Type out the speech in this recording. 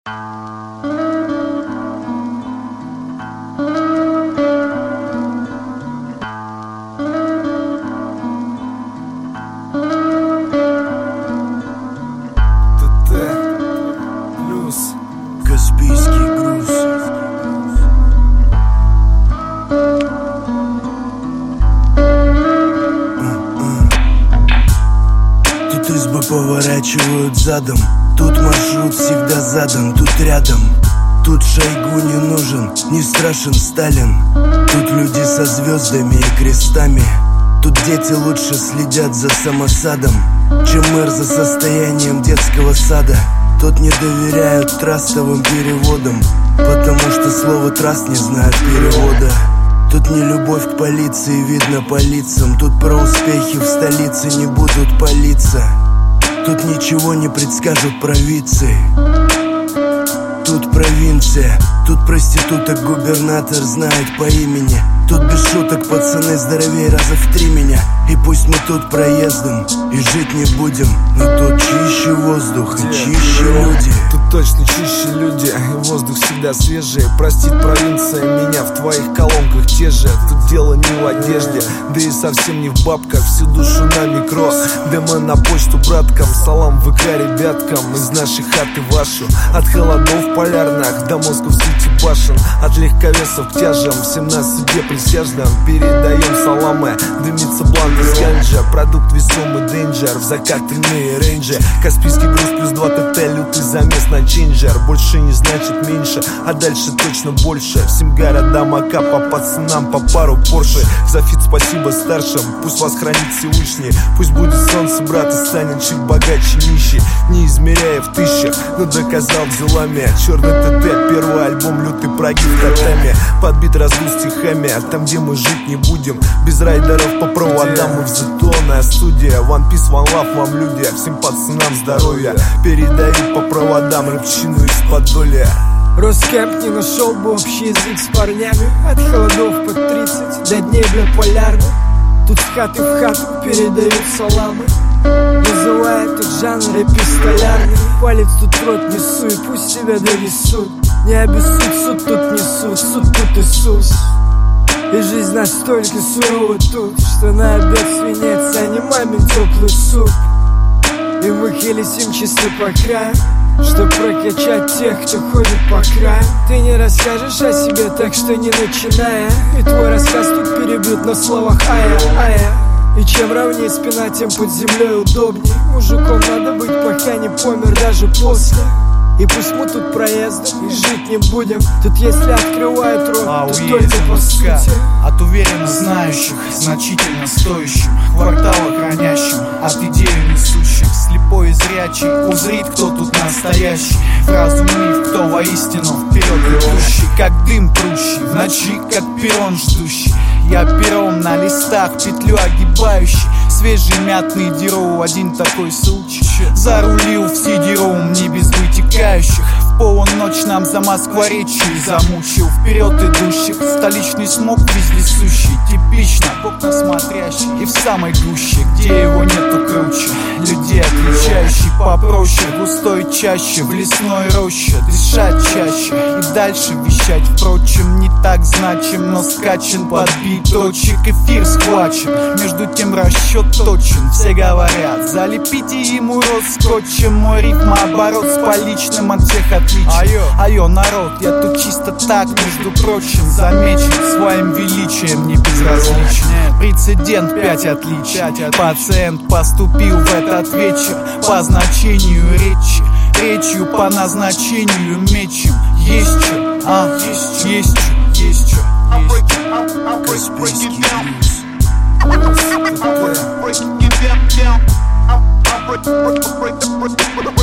Каспийский груз. Тут избы поворачивают задом. Тут маршрут всегда задан, тут рядом. Тут Шойгу не нужен, не страшен Сталин. Тут люди со звездами и крестами. Тут дети лучше следят за самосадом, чем мэр за состоянием детского сада. Тут не доверяют трастовым переводам, потому что слово траст не знает перевода. Тут не любовь к полиции видно по лицам. Тут про успехи в столице не будут палиться. Тут ничего не предскажут провидцы. Тут провинция, тут проституток губернатор знает по имени. Тут без шуток пацаны здоровее раза в 3 меня. И пусть мы тут проездом и жить не будем, но тут чище воздух и чище люди. Тут точно чище люди, и воздух всегда свежий. Простит провинция меня, в твоих колонках те же. Тут дело не в одежде, да и совсем не в бабках. Всю душу на микро, ДМ на почту браткам. Салам ВК ребяткам, из нашей хаты вашу. От холодов полярных до московских башен. От легковесов к тяжам, всем на суде присяжным передаем саламы. Дымится блант из ганджа, продукт весомый денджер. В закатанные рейнджи, Каспийский груз плюс 2 ТТ, лютый замес на ченджер. Больше не значит меньше, а дальше точно больше. Всем городам АК, по пацанам по пару Порше. За фит спасибо старшим, пусть вас хранит Всевышний. Пусть будет солнце, брат, и станет чуть богаче нищий. Не измеряя в тысячах, но доказал делами. Черный ТТ, первый альбом, лютый прогиб татами. Подбит разгруз стихами, там где мы жить не будем. Без райдеров по проводам мы в Зетонная студия. One Piece, One Love вам люди, всем пацанам здоровья. Передаю по проводам рыбчину из Подолья. Роскэмп не нашел бы общий язык с парнями. От холодов под 30 до дней бля полярных. Тут с хаты в хату передают саламы. Называют этот жанр эпистолярный. Палец тут в рот несу, и пусть тебя донесут. Не обессудь, суд тут несут, суд тут Иисус. И жизнь настолько сурова тут, что на обед свинец, а не мамин теплый суп. И мы хелесим чисто по краю, чтоб прокачать тех, кто ходит по краю. Ты не расскажешь о себе, так что не начиная. И твой рассказ тут перебьют на словах ая-ая. И чем ровнее спина, тем под землей удобней. Мужиком надо быть, пока не помер даже после. И пусть мы тут проездом и жить не будем. Тут если открывает рот, то только по сути. От уверенно знающих, значительно стоящим, квартал охранящим, от идею несущих. Слепой и зрячий узрит, кто тут настоящий. В разуме, кто воистину вперед идущий. Как дым прущий, в ночи, как перрон ждущий. Я пером на листах, петлю огибающий. Свежий мятный деру, один такой случай. Зарулил в сидером, не без вытекающих. В полночь нам за Москворечье замучил. Вперед идущих, столичный смог вездесущий. Типично, в окна смотрящий. И в самой гуще, где его нету круче. Людей отличающий попроще. Густой чаще, в лесной роще. Дышать чаще и дальше вещать. Впрочем, не так значим, но скачен подбит точек. Эфир схвачен, между тем расчет точен. Все говорят, залепите ему рот скотчем. Мой рифмооборот с поличным от всех отличий. Айо, народ, я тут чисто так, между прочим, замечен своим величием, не безразличен. Прецедент 5 отличий. Пациент поступил в этот вечер по значению речи. Речью по назначению мечем. Есть чё, есть чё, есть чё. Каспийский груз. I'm breaking it down.